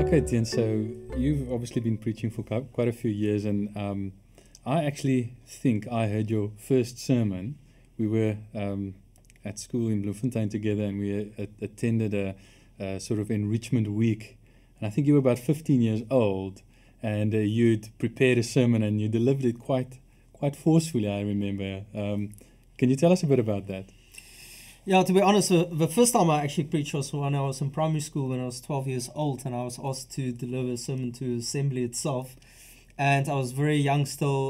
Okay, Tian, so you've obviously been preaching for quite a few years, and I actually think I heard your first sermon. We were at school in Bloemfontein together, and we attended a sort of enrichment week. And I think you were about 15 years old, and you'd prepared a sermon, and you delivered it quite forcefully, I remember. Can you tell us a bit about that? Yeah, to be honest, the first time I actually preached was when I was in primary school when I was 12 years old, and I was asked to deliver a sermon to assembly itself. And I was very young still,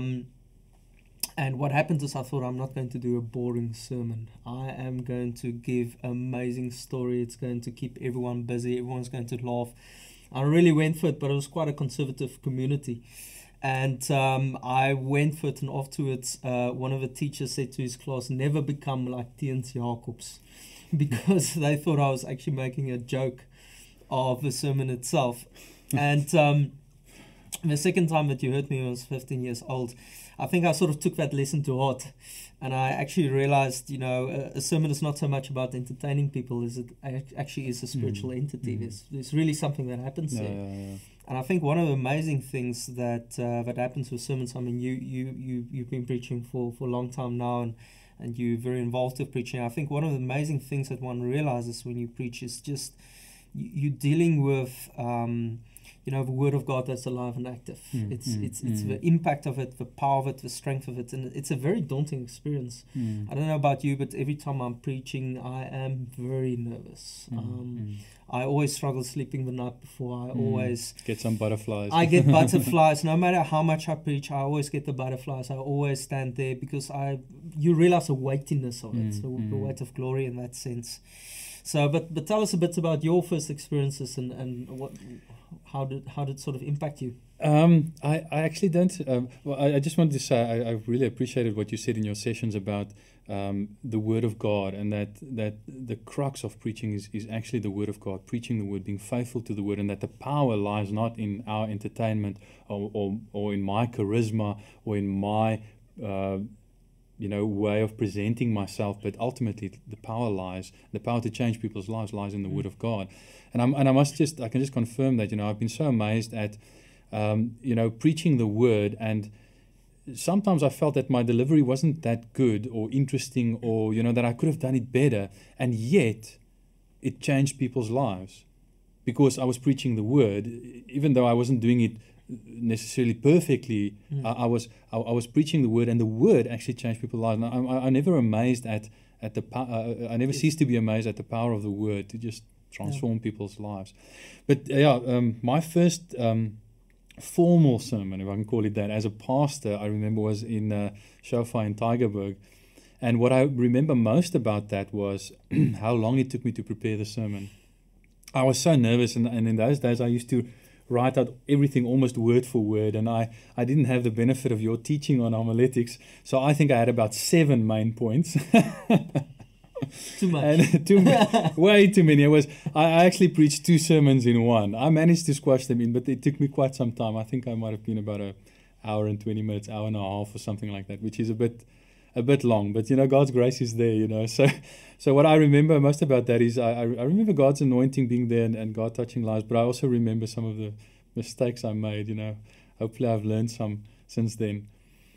and what happened is I thought, I'm not going to do a boring sermon. I am going to give an amazing story. It's going to keep everyone busy. Everyone's going to laugh. I really went for it, but it was quite a conservative community. And I went for it, and afterwards one of the teachers said to his class, never become like Tiens Jacobs, because they thought I was actually making a joke of the sermon itself. And the second time that you heard me when I was 15 years old, I think I sort of took that lesson to heart. And I actually realized, a sermon is not so much about entertaining people as it actually is a spiritual entity. There's really something that happens there. Yeah. And I think one of the amazing things that happens with sermons, I mean, you've been preaching for a long time now, and you're very involved with preaching. I think one of the amazing things that one realizes when you preach is just you're dealing with the Word of God that's alive and active. It's the impact of it, the power of it, the strength of it, and it's a very daunting experience. I don't know about you, but every time I'm preaching, I am very nervous. I always struggle sleeping the night before. I always get some butterflies. I get butterflies. No matter how much I preach, I always get the butterflies. I always stand there because you realize the weightiness of it, the weight of glory in that sense. So, but tell us a bit about your first experiences and how did it sort of impact you? I actually don't. I just wanted to say I really appreciated what you said in your sessions about the Word of God, and that the crux of preaching is actually the Word of God, preaching the Word, being faithful to the Word, and that the power lies not in our entertainment or in my charisma or in my way of presenting myself, but ultimately the power to change people's lives lies in the Word of God. And I can just confirm that, I've been so amazed at, preaching the Word, and sometimes I felt that my delivery wasn't that good or interesting, or, that I could have done it better, and yet it changed people's lives because I was preaching the Word, even though I wasn't doing it necessarily perfectly. I was preaching the Word, and the Word actually changed people's lives. And I never amazed at the I never cease to be amazed at the power of the Word to just transform people's lives. But my first formal sermon, if I can call it that, as a pastor, I remember was in Shofar in Tygerberg. And what I remember most about that was how long it took me to prepare the sermon. I was so nervous, and in those days I used to write out everything almost word for word, and I didn't have the benefit of your teaching on homiletics, so I think I had about 7 main points. Too much. Way too many. I actually preached 2 sermons in one. I managed to squash them in, but it took me quite some time. I think I might have been about an hour and 20 minutes, hour and a half or something like that, which is a bit long, but God's grace is there, so what I remember most about that is I remember God's anointing being there and God touching lives, but I also remember some of the mistakes I made. Hopefully I've learned some since then.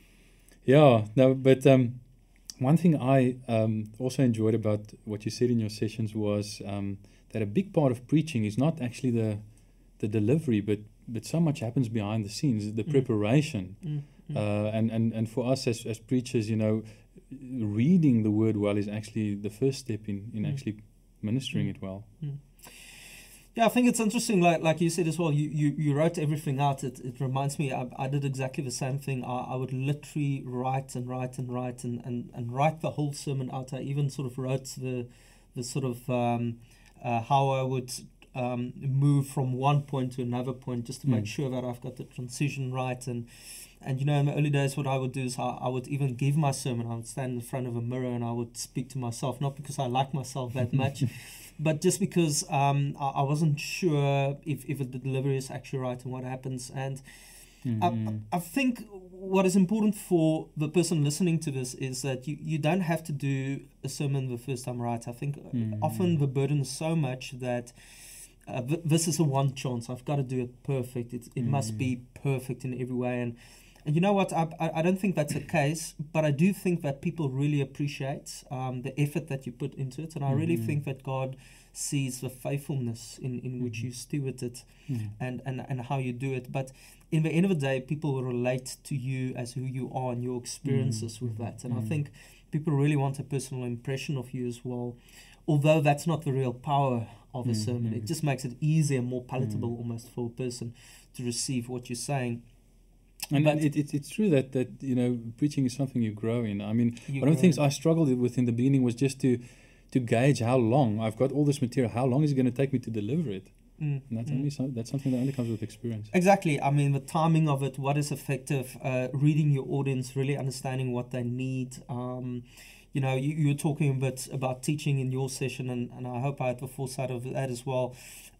But one thing I also enjoyed about what you said in your sessions was that a big part of preaching is not actually the delivery, but so much happens behind the scenes, the preparation. And for us as preachers, reading the Word well is actually the first step in actually ministering it well. Yeah, I think it's interesting, like you said as well, you wrote everything out. It reminds me, I did exactly the same thing. I would literally write and write the whole sermon out. I even sort of wrote the sort of how I would move from one point to another point, just to make sure that I've got the transition right. And in the early days, what I would do is I would even give my sermon. I would stand in front of a mirror and I would speak to myself, not because I like myself that much, but just because I wasn't sure if the delivery is actually right and what happens. And I think what is important for the person listening to this is that you don't have to do a sermon the first time right. I think often the burden is so much that this is a one chance. I've got to do it perfect. It must be perfect in every way. And you know what? I don't think that's the case, but I do think that people really appreciate the effort that you put into it. And I really think that God sees the faithfulness in which you steward it and how you do it. But in the end of the day, people will relate to you as who you are and your experiences with that. And I think people really want a personal impression of you as well. Although that's not the real power of a sermon. It just makes it easier, more palatable almost for a person to receive what you're saying. And it's true that preaching is something you grow in. I mean, one of the things I struggled with in the beginning was just to gauge how long I've got all this material. How long is it going to take me to deliver it? And that's something that only comes with experience. Exactly. I mean, the timing of it, what is effective, reading your audience, really understanding what they need. You were talking a bit about teaching in your session, and I hope I had the foresight of that as well.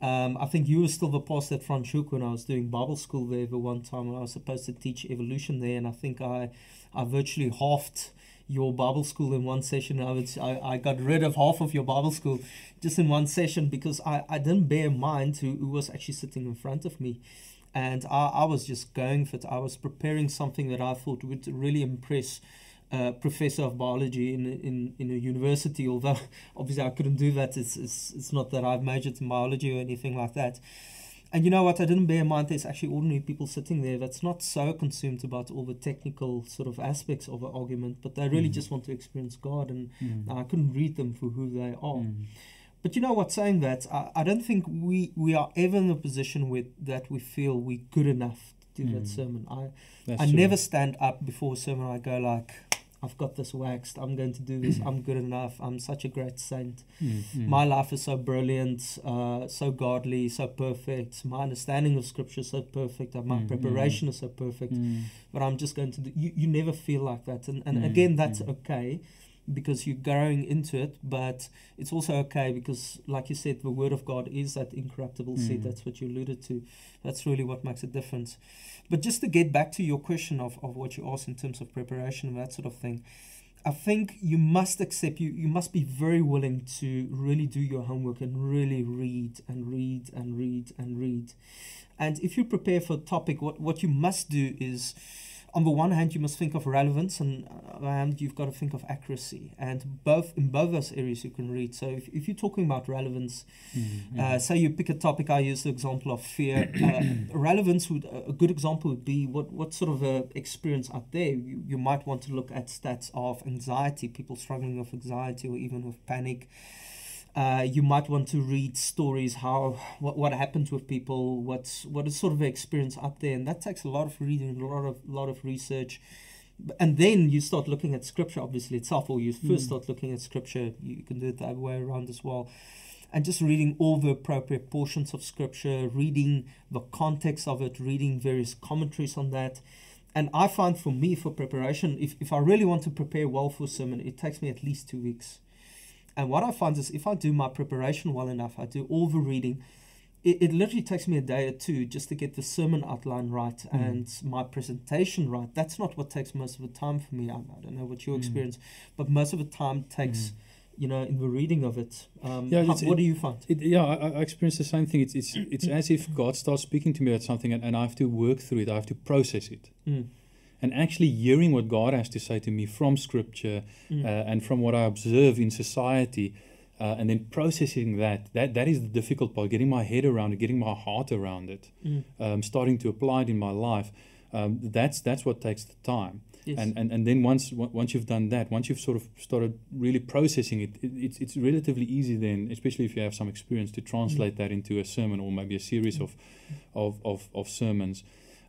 I think you were still the pastor at Franschhoek when I was doing Bible school there the one time when I was supposed to teach evolution there, and I think I virtually halved your Bible school in one session. I got rid of half of your Bible school just in one session because I didn't bear in mind who was actually sitting in front of me. And I was just going for it. I was preparing something that I thought would really impress professor of biology in a university, although obviously I couldn't do that. It's not that I've majored in biology or anything like that. And you know what, I didn't bear in mind there's actually ordinary people sitting there that's not so consumed about all the technical sort of aspects of an argument, but they really just want to experience God, and I couldn't read them for who they are. But you know what, saying that, I don't think we are ever in a position that we feel we're good enough to do that sermon. I never stand up before a sermon, I go like, I've got this waxed, I'm going to do this, I'm good enough, I'm such a great saint. My life is so brilliant, so godly, so perfect. My understanding of Scripture is so perfect, my preparation is so perfect, but I'm just going to do... You never feel like that. And again, that's okay, because you're growing into it, but it's also okay because, like you said, the Word of God is that incorruptible seed. That's what you alluded to. That's really what makes a difference. But just to get back to your question of what you asked in terms of preparation and that sort of thing, I think you must accept, you must be very willing to really do your homework and really read and read and read and read. And if you prepare for a topic, what you must do is, on the one hand, you must think of relevance, and on the other hand, you've got to think of accuracy. And in both those areas you can read. So if you're talking about relevance, say you pick a topic, I use the example of fear. Relevance a good example would be what sort of experience out there. You might want to look at stats of anxiety, people struggling with anxiety or even with panic. You might want to read stories, what happens with people, what is sort of the experience out there, and that takes a lot of reading, a lot of research, and then you start looking at Scripture, obviously itself, or you first start looking at Scripture. You can do it the other way around as well, and just reading all the appropriate portions of Scripture, reading the context of it, reading various commentaries on that. And I find for me, for preparation, if I really want to prepare well for a sermon, it takes me at least 2 weeks. And what I find is if I do my preparation well enough, I do all the reading, it literally takes me a day or two just to get the sermon outline right and my presentation right. That's not what takes most of the time for me. I don't know what your experience, but most of the time takes, in the reading of it. What do you find? I experience the same thing. It's as if God starts speaking to me about something and I have to work through it. I have to process it. And actually hearing what God has to say to me from Scripture and from what I observe in society, and then processing that is the difficult part, getting my head around it, getting my heart around it, starting to apply it in my life. That's what takes the time. Yes. And then once you've done that, once you've sort of started really processing it, it's relatively easy then, especially if you have some experience, to translate that into a sermon or maybe a series of sermons.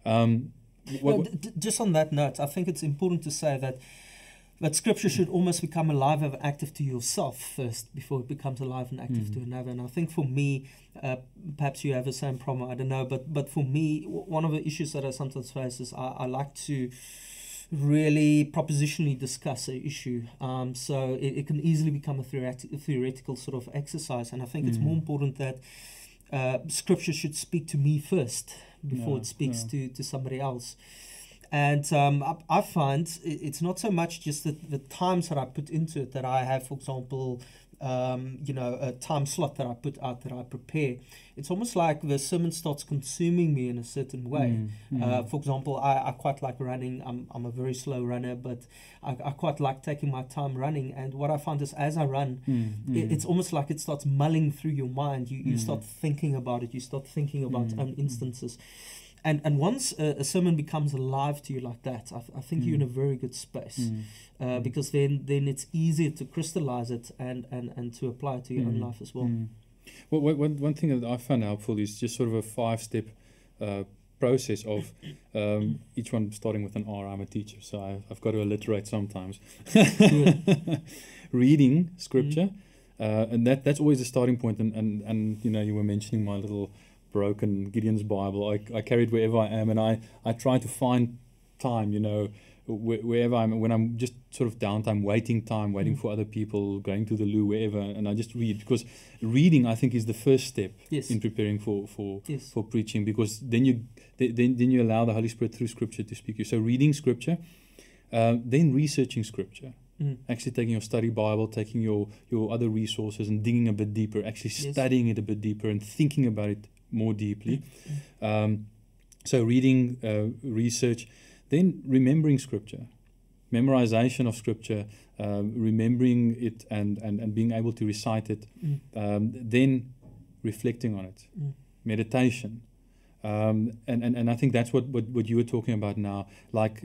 Just on that note, I think it's important to say that Scripture should almost become alive and active to yourself first before it becomes alive and active to another. And I think for me, perhaps you have the same problem, I don't know, but for me, one of the issues that I sometimes face is I like to really propositionally discuss an issue. So it can easily become a theoretical sort of exercise. And I think it's more important that Scripture should speak to me first before it speaks to somebody else. And I find it's not so much just the times that I put into it that I have, for example, a time slot that I put out, that I prepare, it's almost like the sermon starts consuming me in a certain way. For example, I quite like running. I'm a very slow runner, but I quite like taking my time running. And what I find is, as I run, it's almost like it starts mulling through your mind. You start thinking about it. You start thinking about instances. And once a sermon becomes alive to you like that, I think you're in a very good space, because then it's easier to crystallize it and to apply it to your own life as well. Well, one thing that I found helpful is just sort of a 5-step process of each one starting with an R. I'm a teacher, so I've got to alliterate sometimes. Reading scripture, and that's always the starting point. And you were mentioning my little broken Gideon's Bible. I carry it wherever I am, and I try to find time, wherever I'm, when I'm just sort of downtime, waiting for other people, going to the loo, wherever, and I just read, because reading, I think, is the first step in preparing for preaching, because then you allow the Holy Spirit through Scripture to speak to you. So reading Scripture, then researching Scripture. Actually taking your study Bible, taking your other resources and digging a bit deeper, actually studying it a bit deeper and thinking about it more deeply. So reading, research, then remembering Scripture, memorization of Scripture, remembering it and being able to recite it, then reflecting on it, meditation. And I think that's what you were talking about now, like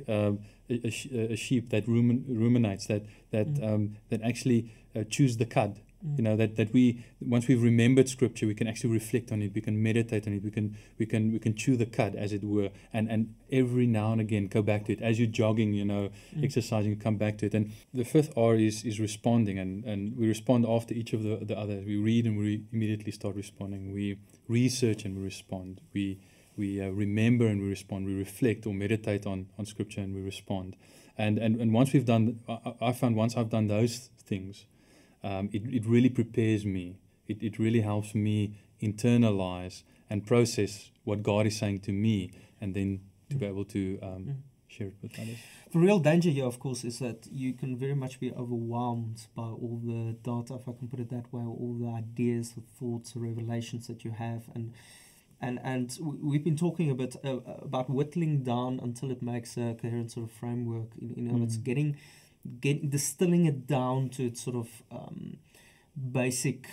a sheep that ruminates, that actually chews the cud. That we, once we've remembered Scripture, we can actually reflect on it, we can meditate on it, we can chew the cud, as it were, and every now and again go back to it. As you're jogging, exercising, you come back to it. And the 5th R is responding, and we respond after each of the others. We read and we immediately start responding. We research and we respond. We remember and we respond. We reflect or meditate on Scripture and we respond. And once we've done, I found once I've done those things, it really prepares me. It really helps me internalize and process what God is saying to me, and then to be able to share it with others. The real danger here, of course, is that you can very much be overwhelmed by all the data, if I can put it that way, all the ideas, the thoughts, the revelations that you have, and we've been talking a bit about whittling down until it makes a coherent sort of framework. It's distilling it down to its sort of basic,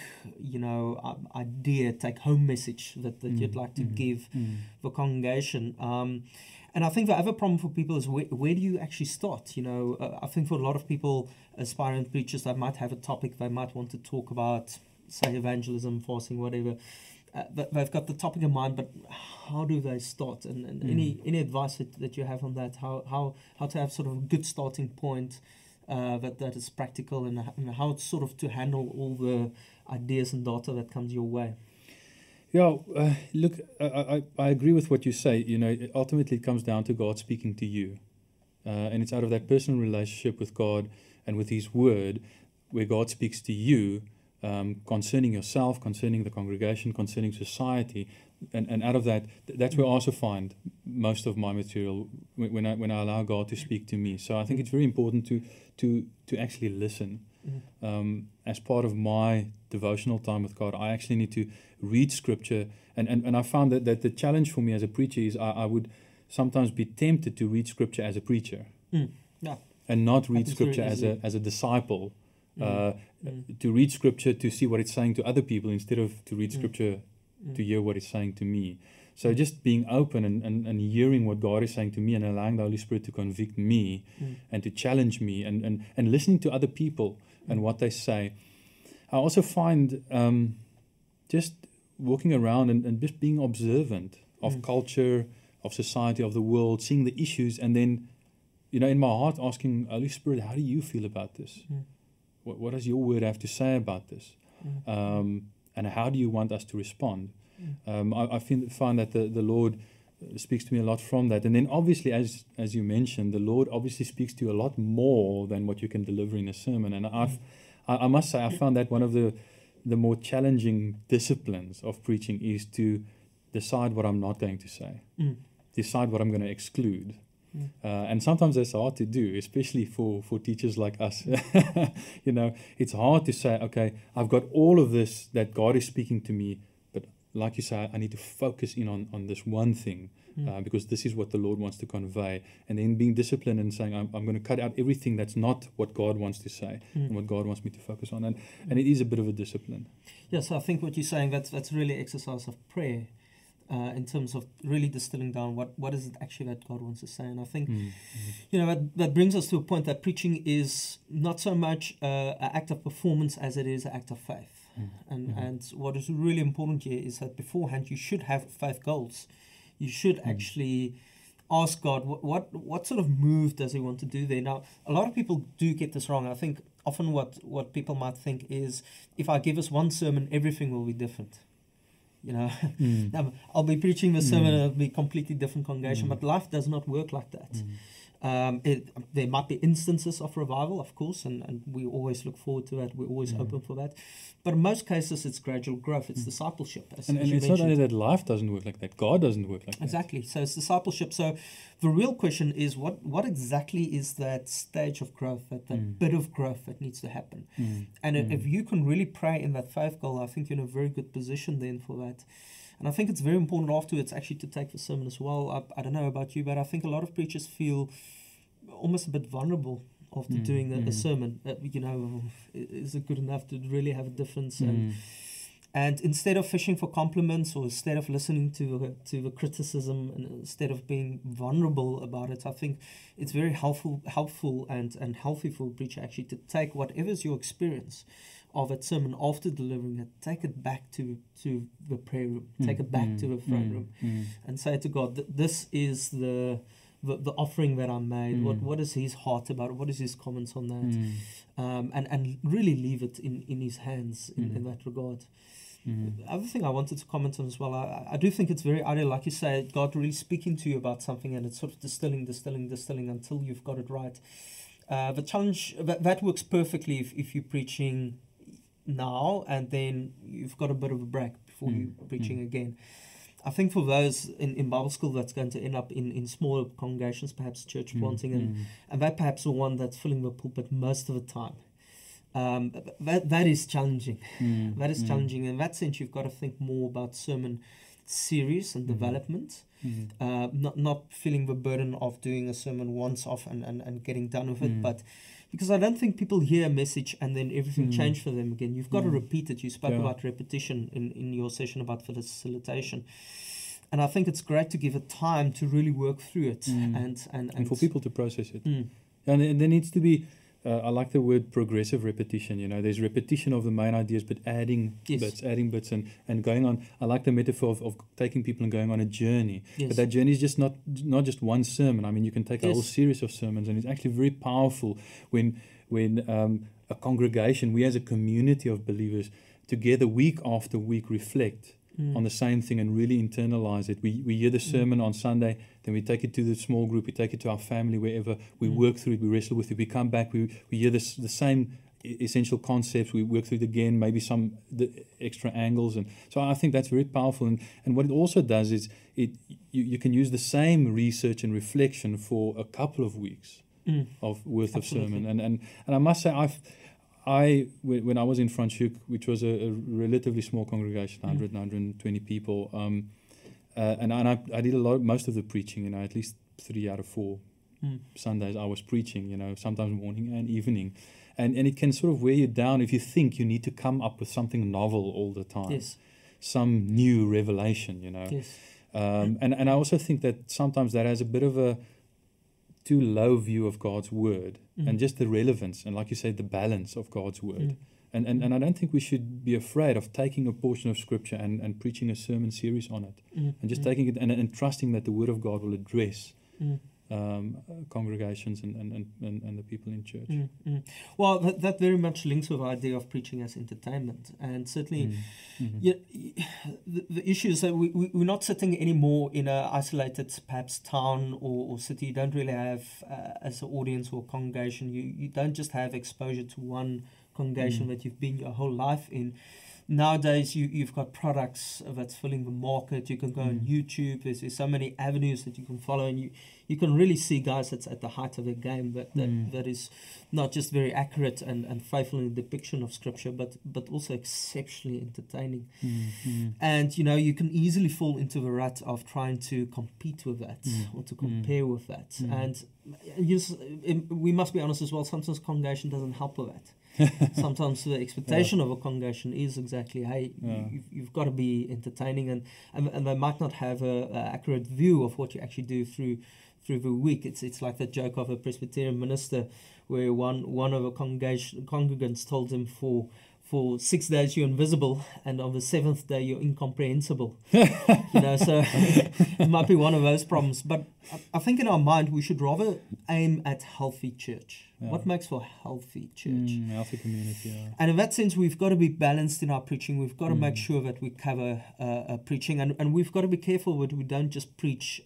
idea, take-home message that you'd like to give the congregation. And I think the other problem for people is where do you actually start? I think for a lot of people, aspiring preachers, they might have a topic they might want to talk about, say evangelism, fasting, whatever. They've got the topic in mind, but how do they start? And any advice that you have on that? How to have sort of a good starting point that is practical, and how sort of to handle all the ideas and data that comes your way? Yeah, look, I agree with what you say. Ultimately it comes down to God speaking to you. And it's out of that personal relationship with God and with His Word, where God speaks to you concerning yourself, concerning the congregation, concerning society. And out of that's where I also find most of my material, when I allow God to speak to me. So I think it's very important to actually listen. As part of my devotional time with God, I actually need to read Scripture, and I found that the challenge for me as a preacher is I would sometimes be tempted to read Scripture as a preacher, and not read Scripture as a disciple. To read Scripture to see what it's saying to other people, instead of to read Scripture to hear what it's saying to me. So just being open and hearing what God is saying to me, and allowing the Holy Spirit to convict me and to challenge me, and listening to other people and what they say. I also find just walking around and just being observant of culture, of society, of the world, seeing the issues, and then, in my heart asking, Holy Spirit, how do you feel about this? What does your word have to say about this? And how do you want us to respond? I find that the Lord speaks to me a lot from that. And then obviously, as you mentioned, the Lord obviously speaks to you a lot more than what you can deliver in a sermon. And I must say, I found that one of the more challenging disciplines of preaching is to decide what I'm not going to say, decide what I'm going to exclude. And sometimes that's hard to do, especially for teachers like us. It's hard to say, okay, I've got all of this that God is speaking to me, but like you say, I need to focus in on this one thing, because this is what the Lord wants to convey. And then being disciplined and saying, I'm going to cut out everything that's not what God wants to say and what God wants me to focus on. And it is a bit of a discipline. Yes, I think what you're saying, that's really exercise of prayer. In terms of really distilling down what is it actually that God wants to say. And I think, that brings us to a point that preaching is not so much an act of performance as it is an act of faith. And what is really important here is that beforehand you should have faith goals. You should actually ask God, what sort of move does he want to do there? Now, a lot of people do get this wrong. I think often what people might think is, if I give us one sermon, everything will be different. I'll be preaching the sermon, it'll be a completely different congregation, but life does not work like that. There might be instances of revival, of course, and we always look forward to that. We're always open for that. But in most cases, it's gradual growth. It's discipleship. And it's not only that life doesn't work like that. God doesn't work like that. Exactly. So it's discipleship. So the real question is, what exactly is that stage of growth, that bit of growth that needs to happen? And if you can really pray in that faith goal, I think you're in a very good position then for that. And I think it's very important afterwards actually to take the sermon as well. I don't know about you, but I think a lot of preachers feel almost a bit vulnerable after doing a sermon. Is it good enough to really have a difference? And instead of fishing for compliments, or instead of listening to the criticism, and instead of being vulnerable about it, I think it's very helpful and healthy for a preacher actually to take whatever's your experience of that sermon after delivering it, take it back to the prayer room, take it back to the throne room, and say to God, this is the offering that I made. What is his heart about it? What is his comments on that? And really leave it in his hands in that regard. The other thing I wanted to comment on as well, I do think it's very ideal, like you say, God really speaking to you about something, and it's sort of distilling until you've got it right. The challenge, that works perfectly if you're preaching now and then you've got a bit of a break before you're preaching again. I think for those in Bible school that's going to end up in smaller congregations, perhaps church planting, and that perhaps the one that's filling the pulpit most of the time. That is challenging. That is challenging. In that sense, you've got to think more about sermon series and development, not feeling the burden of doing a sermon once off and getting done with it, but because I don't think people hear a message and then everything changed for them again. You've got to repeat it. You spoke about repetition in your session about facilitation. And I think it's great to give it time to really work through it and for people to process it. And there needs to be, I like the word progressive repetition. There's repetition of the main ideas, but adding bits and going on. I like the metaphor of taking people and going on a journey. But that journey is just not just one sermon. I mean, you can take a whole series of sermons, and it's actually very powerful when a congregation, we as a community of believers, together week after week reflect on the same thing and really internalize it. We hear the sermon on Sunday, then we take it to the small group, we take it to our family, wherever, we work through it, we wrestle with it, we come back, we hear the same essential concepts, we work through it again, maybe the extra angles. And so I think that's very powerful. And what it also does is you can use the same research and reflection for a couple of weeks worth of sermon. And I must say, when I was in Franschhoek, which was a relatively small congregation, 120 people, and I did most of the preaching, at least 3 out of 4 Sundays I was preaching, sometimes morning and evening. And it can sort of wear you down if you think you need to come up with something novel all the time. Yes. Some new revelation, Yes. And I also think that sometimes that has a bit of a too low view of God's word and just the relevance and, like you said, the balance of God's word. And I don't think we should be afraid of taking a portion of Scripture and preaching a sermon series on it and just taking it and trusting that the word of God will address congregations and the people in church. Well, that very much links with the idea of preaching as entertainment. And certainly the issue is that we're not sitting anymore in an isolated perhaps town or city. You don't really have, as an audience or congregation, you don't just have exposure to one congregation that you've been your whole life in. nowadays you've got products that's filling the market. You can go on YouTube. There's so many avenues that you can follow, and you can really see guys that's at the height of their game that is not just very accurate and faithful in the depiction of Scripture, but also exceptionally entertaining. And you can easily fall into the rut of trying to compete with that or to compare with that. And we must be honest as well, sometimes congregation doesn't help with that. Sometimes the expectation of a congregation is exactly, hey, you've got to be entertaining, and they might not have a accurate view of what you actually do through the week. It's like the joke of a Presbyterian minister where one of the congregants told him for 6 days you're invisible, and on the 7th day you're incomprehensible. So it might be one of those problems. But I think in our mind we should rather aim at healthy church. Yeah. What makes for a healthy church? Healthy community. Yeah. And in that sense, we've got to be balanced in our preaching. We've got to make sure that we cover preaching, and we've got to be careful that we don't just preach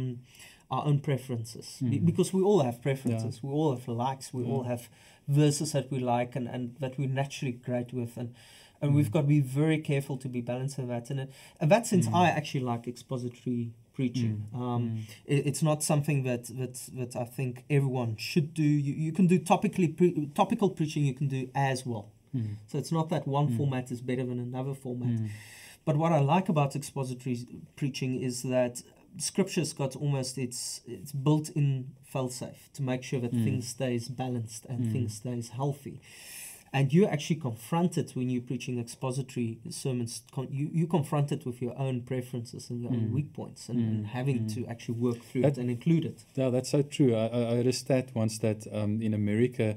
our own preferences, because we all have preferences. We all have likes. We all have verses that we like and that we're naturally great with, and we've got to be very careful to be balanced in that. And in that sense, I actually like expository preaching. It's not something that I think everyone should do. You can do topical preaching. You can do as well. So it's not that one format is better than another format. But what I like about expository preaching is that Scripture's got almost it's built-in fail-safe to make sure that things stays balanced and things stays healthy. And you're actually confronted when you're preaching expository sermons. You're confronted with your own preferences and your own weak points, and having to actually work through it and include it. Yeah, that's so true. I heard a stat once that in America,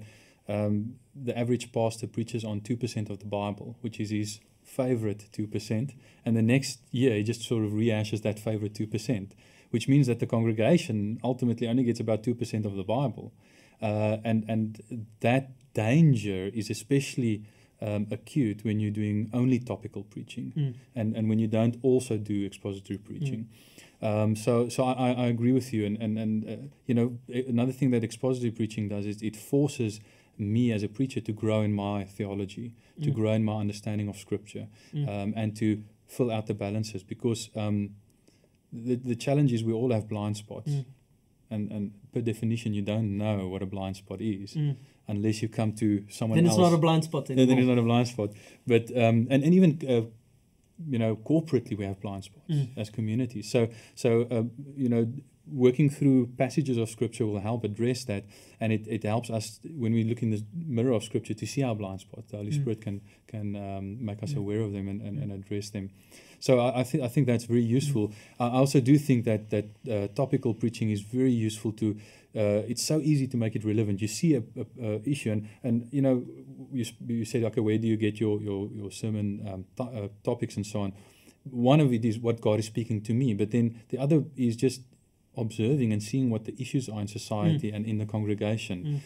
the average pastor preaches on 2% of the Bible, which is his favorite 2%, and the next year he just sort of rehashes that favorite 2%, which means that the congregation ultimately only gets about 2% of the Bible, and that danger is especially acute when you're doing only topical preaching, and when you don't also do expository preaching. So I agree with you, and another thing that expository preaching does is it forces me as a preacher to grow in my theology, to grow in my understanding of Scripture, and to fill out the balances, because the challenge is we all have blind spots, and per definition you don't know what a blind spot is unless you come to someone else. Then it's not a blind spot anymore. Then it's not a blind spot. But and even corporately we have blind spots as communities. So working through passages of Scripture will help address that, and it helps us when we look in the mirror of Scripture to see our blind spots. The Holy Spirit can make us aware of them and address them. So I think that's very useful. I also do think that topical preaching is very useful to. It's so easy to make it relevant. You see a issue, and you said, okay, where do you get your sermon topics and so on? One of it is what God is speaking to me, but then the other is just observing and seeing what the issues are in society and in the congregation.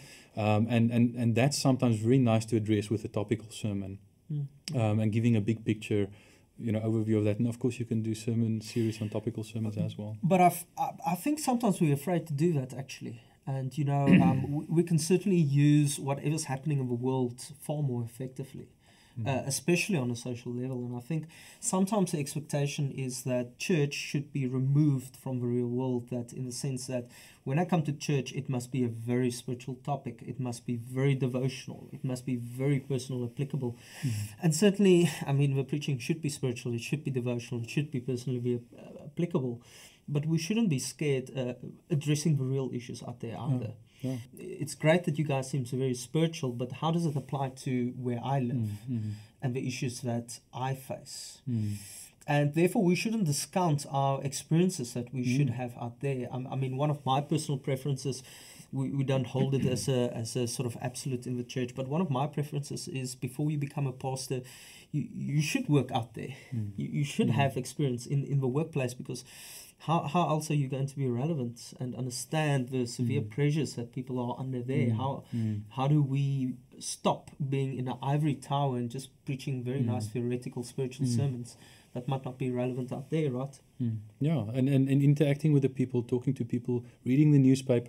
And that's sometimes very nice to address with a topical sermon, and giving a big picture, overview of that. And of course you can do sermon series on topical sermons as well. But I think sometimes we're afraid to do that, actually. And, we can certainly use whatever's happening in the world far more effectively. Especially on a social level. And I think sometimes the expectation is that church should be removed from the real world, that in the sense that when I come to church, it must be a very spiritual topic. It must be very devotional. It must be very personal, applicable. And certainly, the preaching should be spiritual. It should be devotional. It should be personally applicable. But we shouldn't be scared addressing the real issues out there either. Yeah. It's great that you guys seem so very spiritual, but how does it apply to where I live and the issues that I face? And therefore, we shouldn't discount our experiences that we should have out there. One of my personal preferences, we don't hold it as a sort of absolute in the church, but one of my preferences is before you become a pastor, you should work out there. You should have experience in the workplace, because how else are you going to be relevant and understand the severe pressures that people are under there? How do we stop being in an ivory tower and just preaching very nice theoretical spiritual sermons that might not be relevant out there, right? Yeah, and interacting with the people, talking to people, reading the newspaper,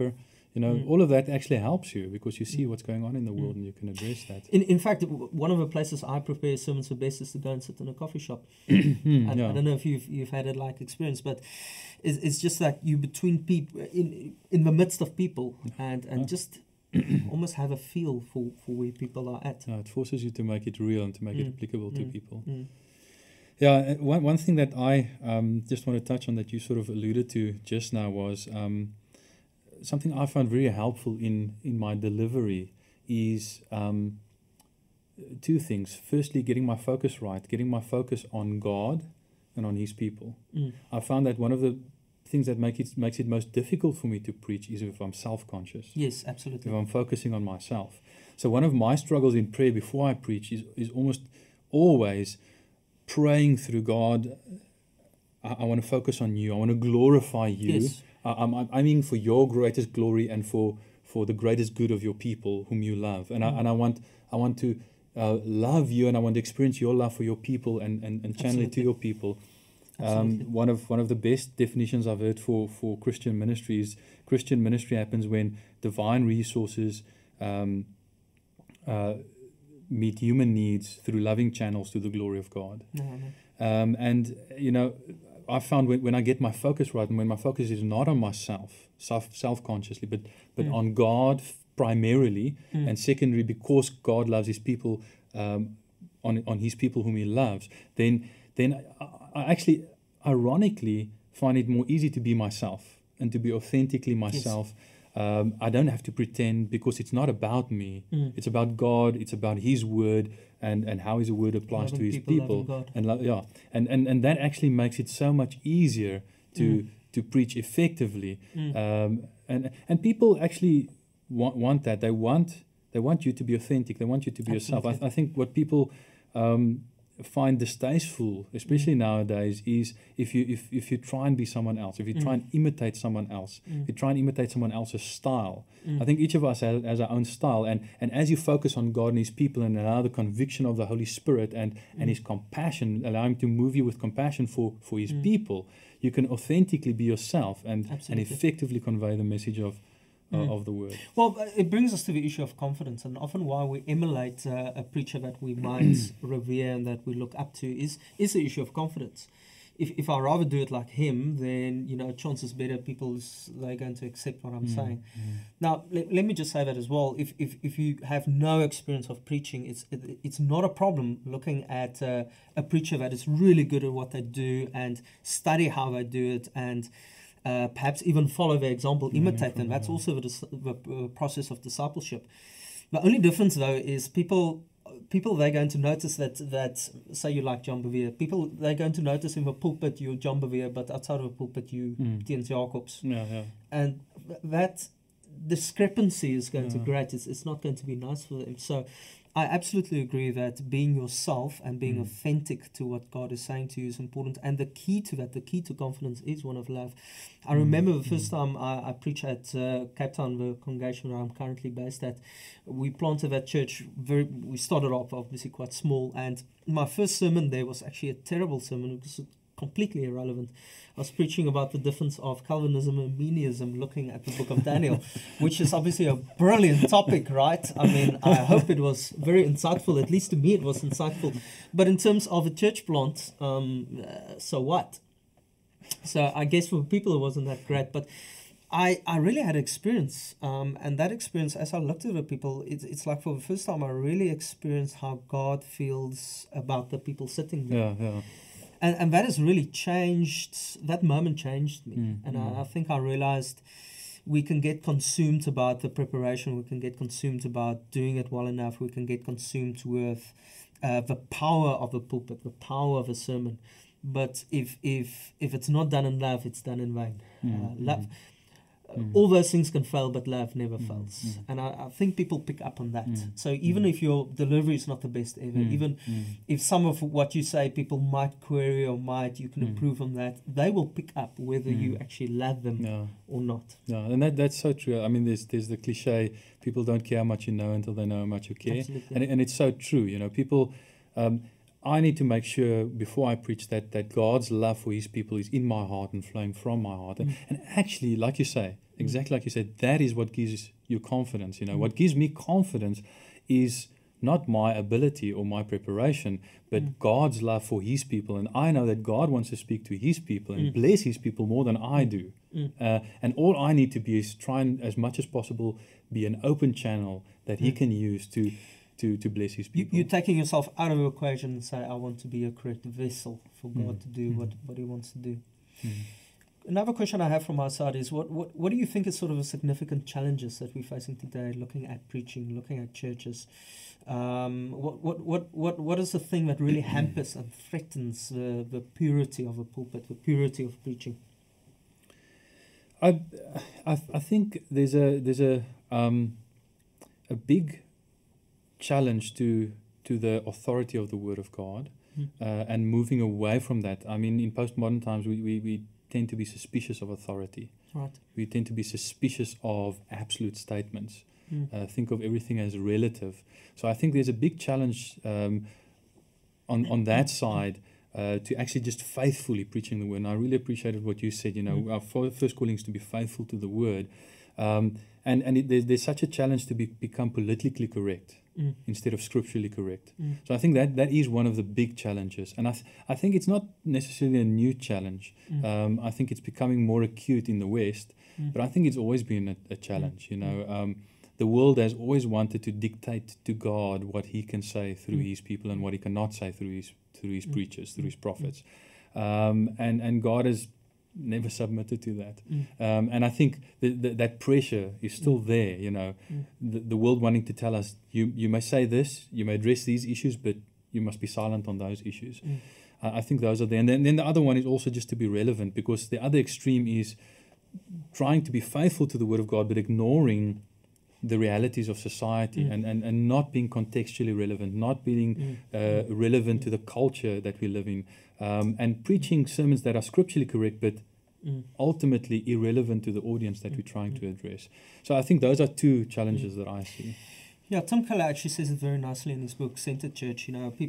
all of that actually helps you because you see what's going on in the world and you can address that. In fact, one of the places I prepare sermons the best is to go and sit in a coffee shop. I don't know if you've had a like experience, but it's just that you between people in the midst of people and just almost have a feel for where people are at. It forces you to make it real and to make it applicable to people. Yeah, one thing that I just want to touch on that you sort of alluded to just now was something I found very helpful in my delivery is two things. Firstly, getting my focus right, getting my focus on God and on His people. I found that one of the things that makes it most difficult for me to preach is if I'm self-conscious. Yes, absolutely. If I'm focusing on myself. So one of my struggles in prayer before I preach is almost always praying through God. I want to focus on you. I want to glorify you. Yes. I'm aiming for your greatest glory and for the greatest good of your people whom you love. And I want to love you, and I want to experience your love for your people and channel it to your people. One of the best definitions I've heard for Christian ministry is Christian ministry happens when divine resources meet human needs through loving channels to the glory of God. And I found when I get my focus right, and when my focus is not on myself, self-consciously, but on God primarily, and secondary because God loves His people, on His people whom He loves, then I actually, ironically, find it more easy to be myself and to be authentically myself. Yes. I don't have to pretend because it's not about me. It's about God. It's about His word and how His word applies to His people. And that actually makes it so much easier to preach effectively. And people actually want that. They want you to be authentic. They want you to be yourself. I think what people find distasteful, especially nowadays, is if you try and be someone else, if you try and imitate someone else, if you try and imitate someone else's style. I think each of us has our own style, and as you focus on God and His people and allow the conviction of the Holy Spirit and His compassion, allow Him to move you with compassion for His people, you can authentically be yourself and effectively convey the message of the word. Well, it brings us to the issue of confidence, and often why we emulate a preacher that we might revere and that we look up to is the issue of confidence. If I rather do it like him, then chances better they're going to accept what I'm saying. Now, let me just say that as well. If you have no experience of preaching, it's not a problem looking at a preacher that is really good at what they do and study how they do it and perhaps even follow their example, imitate them. That's also the process of discipleship. The only difference, though, is people they're going to notice that say you like John Bevere, they're going to notice in the pulpit you're John Bevere, but outside of the pulpit you Tiens Jacobs. And that discrepancy is going to create. It's not going to be nice for them. So I absolutely agree that being yourself and being authentic to what God is saying to you is important. And the key to that, the key to confidence is one of love. I remember the first time I preached at Cape Town, the congregation where I'm currently based at. We planted that church, we started off obviously quite small. And my first sermon there was actually a terrible sermon. It was completely irrelevant. I was preaching about the difference of Calvinism and Arminianism, looking at the book of Daniel, which is obviously a brilliant topic, right? I mean, I hope it was very insightful. At least to me it was insightful. But in terms of a church plant, so what? So I guess for people it wasn't that great. But I really had experience. And that experience, as I looked at the people, it's like for the first time I really experienced how God feels about the people sitting there. Yeah. And that has really changed, that moment changed me. I think I realized we can get consumed about the preparation, we can get consumed about doing it well enough, we can get consumed with the power of the pulpit, the power of a sermon. But if it's not done in love, it's done in vain. Love. All those things can fail, but love never fails. And I think people pick up on that. So even if your delivery is not the best ever, even if some of what you say people might query or you can improve on that, they will pick up whether you actually love them or not. Yeah, and that's so true. I mean, there's the cliche, people don't care how much you know until they know how much you care. Absolutely. And it's so true. People... I need to make sure before I preach that God's love for His people is in my heart and flowing from my heart. And actually, like you say, exactly like you said, that is what gives you confidence. You know, what gives me confidence is not my ability or my preparation, but God's love for His people. And I know that God wants to speak to His people and bless His people more than I do. And all I need to be is try and, as much as possible, be an open channel that He can use to bless His people. You're taking yourself out of the equation and say, I want to be a correct vessel for God to do what He wants to do. Another question I have from our side is, what do you think is sort of a significant challenges that we're facing today, looking at preaching, looking at churches? What is the thing that really hampers and threatens the purity of a pulpit, the purity of preaching? I think there's a big challenge to the authority of the Word of God, and moving away from that. I mean, in postmodern times, we tend to be suspicious of authority. Right. We tend to be suspicious of absolute statements. Think of everything as relative. So I think there's a big challenge on that side to actually just faithfully preaching the Word. And I really appreciated what you said. You know, our first calling is to be faithful to the Word. There's such a challenge to become politically correct instead of scripturally correct. So I think that is one of the big challenges. And I think it's not necessarily a new challenge. I think it's becoming more acute in the West, but I think it's always been a challenge. You know, the world has always wanted to dictate to God what He can say through His people and what He cannot say through His preachers, through His prophets. And God has never submitted to that. And I think that pressure is still there, you know, the world wanting to tell us, you may say this, you may address these issues, but you must be silent on those issues. I think those are there. And then the other one is also just to be relevant, because the other extreme is trying to be faithful to the Word of God, but ignoring the realities of society and not being contextually relevant, not being relevant to the culture that we live in, and preaching sermons that are scripturally correct, but ultimately irrelevant to the audience that we're trying to address. So I think those are two challenges that I see. Yeah, Tim Keller actually says it very nicely in his book, Centered Church. You know,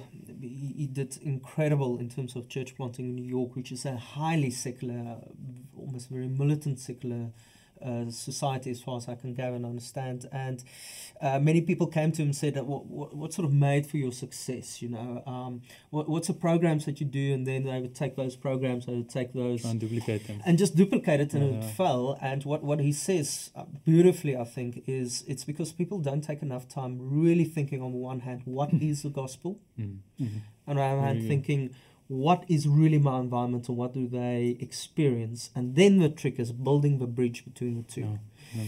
he did incredible in terms of church planting in New York, which is a highly secular, almost very militant secular society, as far as I can gather and understand. And many people came to him and said, that what sort of made for your success? You know, what's the programs that you do? And then they would take those programs, they would take those and duplicate them, and just duplicate it, and it fell. And what he says beautifully, I think, is it's because people don't take enough time really thinking, on the one hand, what is the gospel, and on the other hand, thinking, what is really my environment and what do they experience? And then the trick is building the bridge between the two.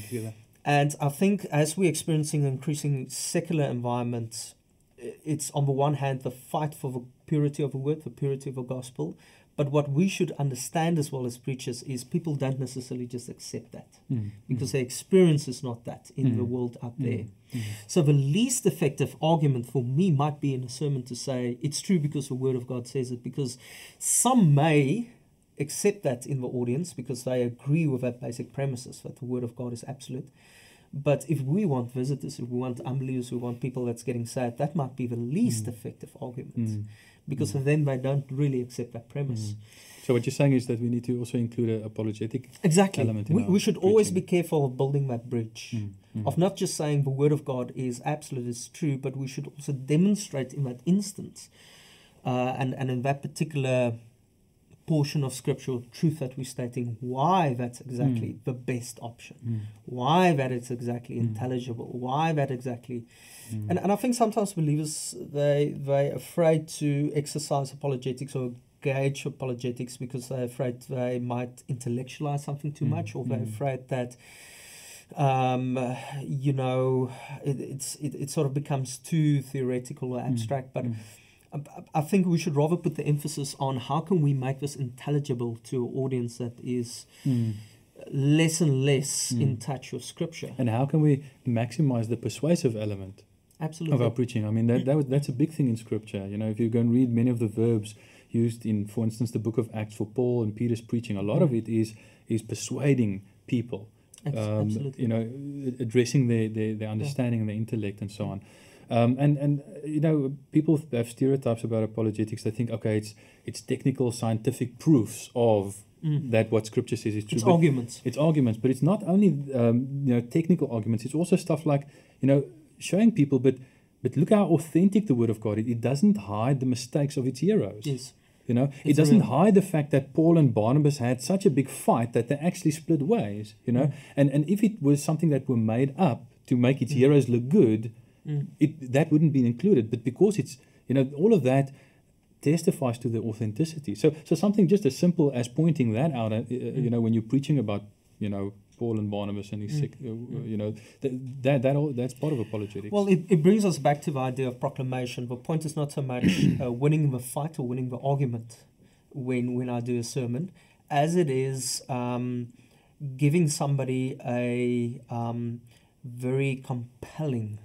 And I think as we're experiencing an increasing secular environment, it's on the one hand the fight for the purity of the Word, the purity of the gospel. But what we should understand as well as preachers is people don't necessarily just accept that, because their experience is not that in the world out there. So the least effective argument for me might be in a sermon to say it's true because the Word of God says it, because some may accept that in the audience because they agree with that basic premises that the Word of God is absolute. But if we want visitors, if we want unbelievers, we want people that's getting saved, that might be the least effective argument, because then they don't really accept that premise. So what you're saying is that we need to also include an apologetic element. We should always be careful of building that bridge, of not just saying the Word of God is absolute, is true, but we should also demonstrate in that instance and in that particular portion of scriptural truth that we're stating why that's exactly the best option, why that it's exactly intelligible, why that exactly... And I think sometimes believers, they're afraid to exercise apologetics or gauge apologetics because they're afraid they might intellectualize something too much, or they're afraid that it sort of becomes too theoretical or abstract. But I think we should rather put the emphasis on how can we make this intelligible to an audience that is less and less in touch with Scripture. And how can we maximize the persuasive element of our preaching? I mean, that's a big thing in Scripture. You know, if you go and read many of the verbs used in, for instance, the book of Acts for Paul and Peter's preaching, a lot of it is persuading people. Absolutely. You know, addressing their understanding and their intellect and so on. And you know, people have stereotypes about apologetics. They think, okay, it's technical scientific proofs of that what Scripture says is true. It's arguments. It's arguments, but it's not only you know, technical arguments. It's also stuff like, you know, showing people, but look how authentic the Word of God is. It doesn't hide the mistakes of its heroes. Yes. You know, it It's doesn't real. hide the fact that Paul and Barnabas had such a big fight that they actually split ways. You know, and if it was something that were made up to make its heroes look good, that wouldn't be included. But because it's, you know, all of that testifies to the authenticity. So something just as simple as pointing that out. You know, when you're preaching about, you know, Paul and Barnabas and his sick, you know, that's part of apologetics. Well, it brings us back to the idea of proclamation. The point is not so much winning the fight or winning the argument when I do a sermon, as it is giving somebody a very compelling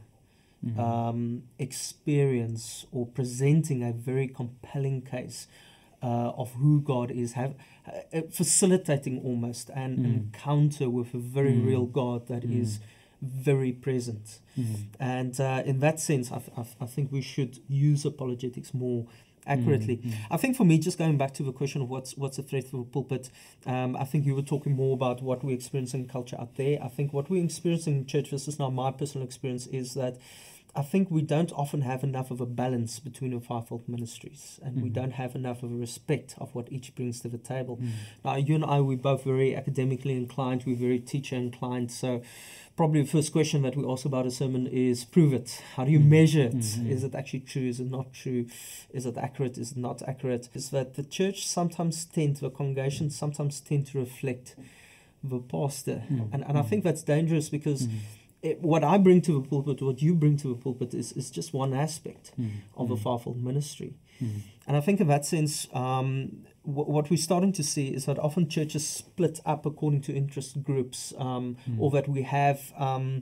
experience, or presenting a very compelling case of who God is, facilitating almost an encounter with a very real God that is very present. And in that sense, I think we should use apologetics more accurately. I think for me, just going back to the question of what's a threat for the pulpit, I think you were talking more about what we experience in culture out there. I think what we're experiencing in church, this is now my personal experience, is that I think we don't often have enough of a balance between the fivefold ministries, and we don't have enough of a respect of what each brings to the table. Now, you and I, we're both very academically inclined, we're very teacher inclined, so probably the first question that we ask about a sermon is, prove it. How do you measure it? Is it actually true? Is it not true? Is it accurate? Is it not accurate? Is that the church the congregation sometimes tend to reflect the pastor. And I think that's dangerous, because what I bring to the pulpit, what you bring to the pulpit is just one aspect of the fivefold ministry. And I think in that sense, what we're starting to see is that often churches split up according to interest groups, or that we have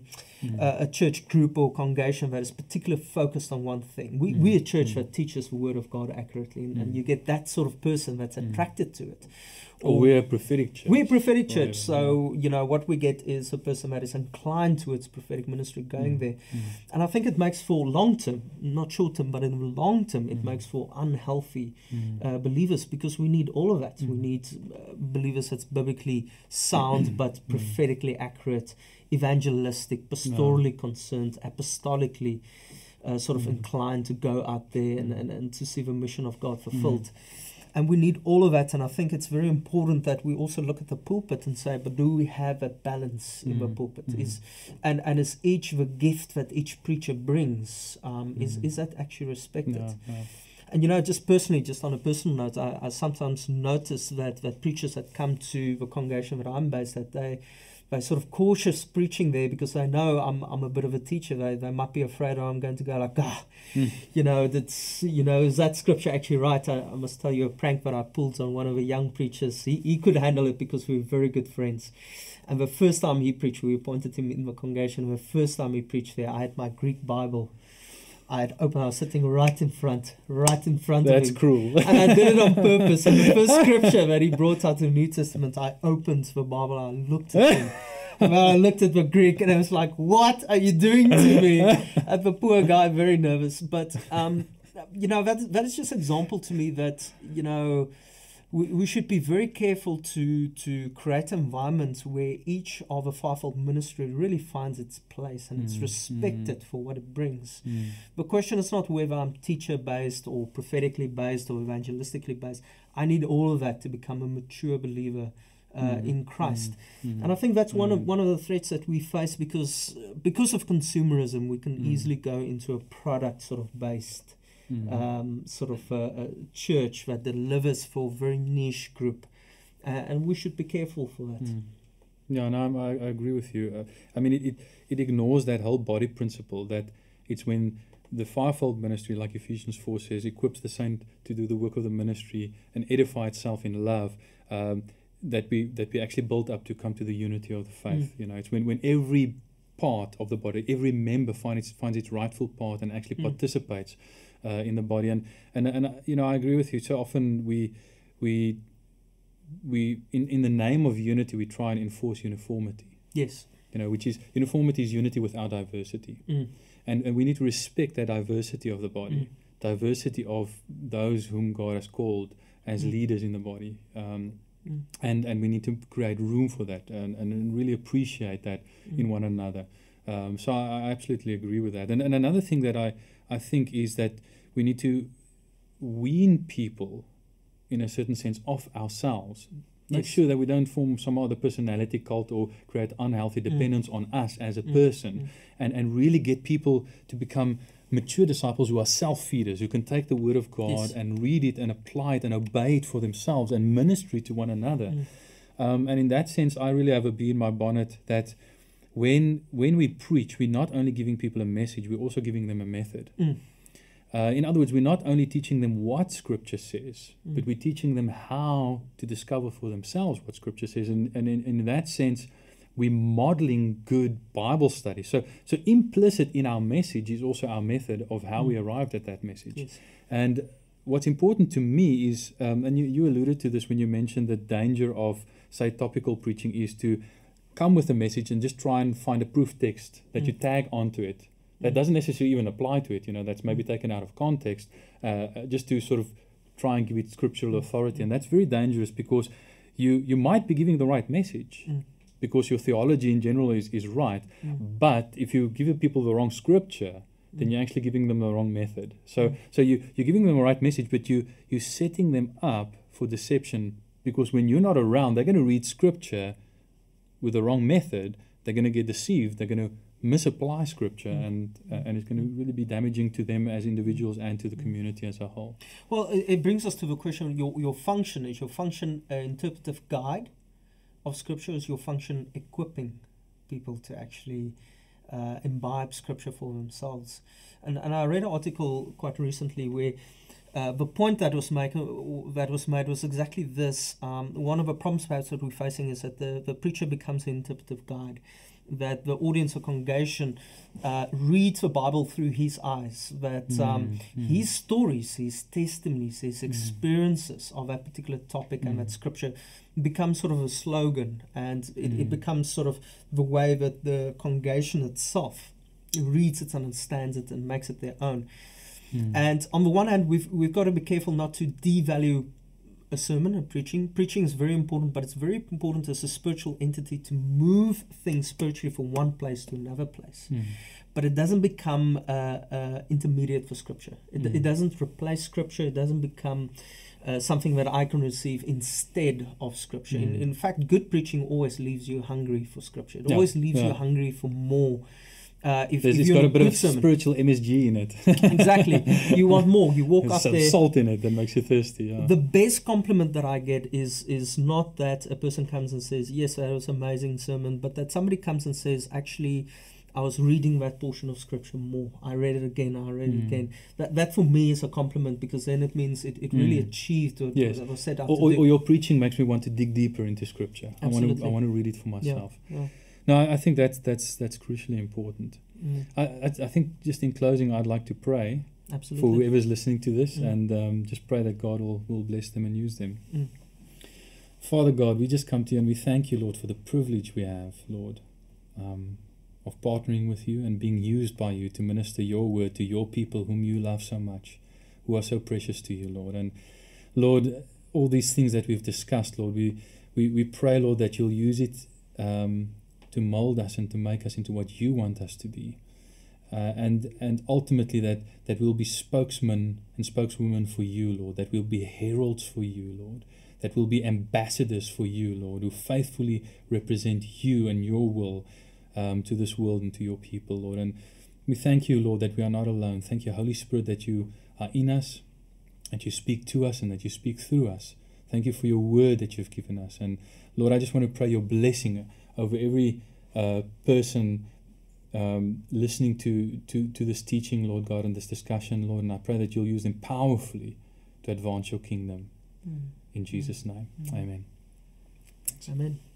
a church group or congregation that is particularly focused on one thing. We're a church that teaches the Word of God accurately, and you get that sort of person that's attracted to it. Or we're a prophetic church. We're a prophetic church, so you know what we get is a person that is inclined towards prophetic ministry going there, and I think it makes for long term, not short term, but in the long term, it makes for unhealthy believers, because we need all of that. We need believers that's biblically sound but prophetically accurate, evangelistic, pastorally concerned, apostolically sort of inclined to go out there and to see the mission of God fulfilled. And we need all of that, and I think it's very important that we also look at the pulpit and say, but do we have a balance in the pulpit? And is each the gift that each preacher brings, is that actually respected? And you know, just personally, just on a personal note, I sometimes notice that preachers that come to the congregation that I'm based at, they're sort of cautious preaching there, because they know I'm a bit of a teacher. They might be afraid I'm going to go like, you know, is that scripture actually right? I must tell you a prank that I pulled on one of the young preachers. He could handle it because we were very good friends. And the first time he preached, we appointed him in the congregation. The first time he preached there, I had my Greek Bible. I was sitting right in front of him. That's cruel. And I did it on purpose. And the first scripture that he brought out of the New Testament, I opened the Bible, I looked at him. And I looked at the Greek, and I was like, what are you doing to me? And the poor guy, very nervous. But, you know, that is just an example to me that, you know, we should be very careful to create environments where each of the fivefold ministry really finds its place and it's respected for what it brings. The question is not whether I'm teacher-based or prophetically based or evangelistically based. I need all of that to become a mature believer in Christ. And I think that's one of the threats that we face, because of consumerism, we can easily go into a product sort of based sort of a church that delivers for a very niche group, and we should be careful for that. Yeah, no, I agree with you. I mean, it ignores that whole body principle, that it's when the fivefold ministry, like Ephesians 4 says, equips the saint to do the work of the ministry and edify itself in love, that we actually build up to come to the unity of the faith. You know, it's when every part of the body, every member finds its rightful part and actually participates in the body. And you know, I agree with you. So often we in the name of unity, we try and enforce uniformity. Yes. You know, which is uniformity is unity without diversity. and we need to respect that diversity of the body, diversity of those whom God has called as leaders in the body. And we need to create room for that and really appreciate that in one another. So I absolutely agree with that. And another thing that I think is that we need to wean people, in a certain sense, off ourselves. Make sure that we don't form some other personality cult or create unhealthy dependence on us as a person, and really get people to become mature disciples who are self-feeders, who can take the Word of God and read it and apply it and obey it for themselves and ministry to one another. And in that sense, I really have a bee in my bonnet that when we preach, we're not only giving people a message, we're also giving them a method. In other words, we're not only teaching them what Scripture says, but we're teaching them how to discover for themselves what Scripture says. And in that sense, we're modeling good Bible study. So implicit in our message is also our method of how we arrived at that message. And what's important to me is, and you alluded to this when you mentioned the danger of, say, topical preaching is to come with a message and just try and find a proof text that you tag onto it. That doesn't necessarily even apply to it, that's maybe taken out of context, just to sort of try and give it scriptural authority. And that's very dangerous because you might be giving the right message because your theology in general is right. But if you give people the wrong scripture, then you're actually giving them the wrong method. So you're giving them the right message, but you're setting them up for deception, because when you're not around, they're going to read scripture with the wrong method. They're going to get deceived. They're going to misapply scripture, and it's going to really be damaging to them as individuals and to the community as a whole. Well, it brings us to the question, your function. Is your function an interpretive guide of scripture? Is your function equipping people to actually imbibe scripture for themselves? And I read an article quite recently where the point that was made was exactly this. One of the problems perhaps that we're facing is that the preacher becomes an interpretive guide, that the audience or congregation reads the Bible through his eyes, that his stories, his testimonies, his experiences of that particular topic and that scripture becomes sort of a slogan, and it becomes sort of the way that the congregation itself reads it and understands it and makes it their own. And on the one hand, we've got to be careful not to devalue a sermon and preaching. Preaching is very important, but it's very important as a spiritual entity to move things spiritually from one place to another place. But it doesn't become intermediate for Scripture. It doesn't replace Scripture. It doesn't become something that I can receive instead of Scripture. In fact, good preaching always leaves you hungry for Scripture. It always leaves you hungry for more. It's got a bit of spiritual MSG in it. Exactly. You want more. You walk There's up some there. salt in it that makes you thirsty. Yeah. The best compliment that I get is not that a person comes and says, yes, that was an amazing sermon, but that somebody comes and says, actually, I was reading that portion of Scripture more. I read it again. I read it again. That for me is a compliment, because then it means it really achieved what I was set out to do. Or your preaching makes me want to dig deeper into Scripture. Absolutely. I want to read it for myself. Yeah. No, I think that's crucially important. I think just in closing, I'd like to pray Absolutely. for whoever's listening to this, and just pray that God will bless them and use them. Father God, we just come to you and we thank you, Lord, for the privilege we have, Lord, of partnering with you and being used by you to minister your word to your people whom you love so much, who are so precious to you, Lord. And Lord, all these things that we've discussed, Lord, we pray, Lord, that you'll use it to mold us and to make us into what you want us to be. And ultimately that we'll be spokesmen and spokeswomen for you, Lord, that we'll be heralds for you, Lord, that we'll be ambassadors for you, Lord, who faithfully represent you and your will to this world and to your people, Lord. And we thank you, Lord, that we are not alone. Thank you, Holy Spirit, that you are in us, that you speak to us and that you speak through us. Thank you for your word that you've given us. And Lord, I just want to pray your blessing over every person listening to this teaching, Lord God, and this discussion, Lord. And I pray that you'll use them powerfully to advance your kingdom. In Jesus' name, amen. Amen.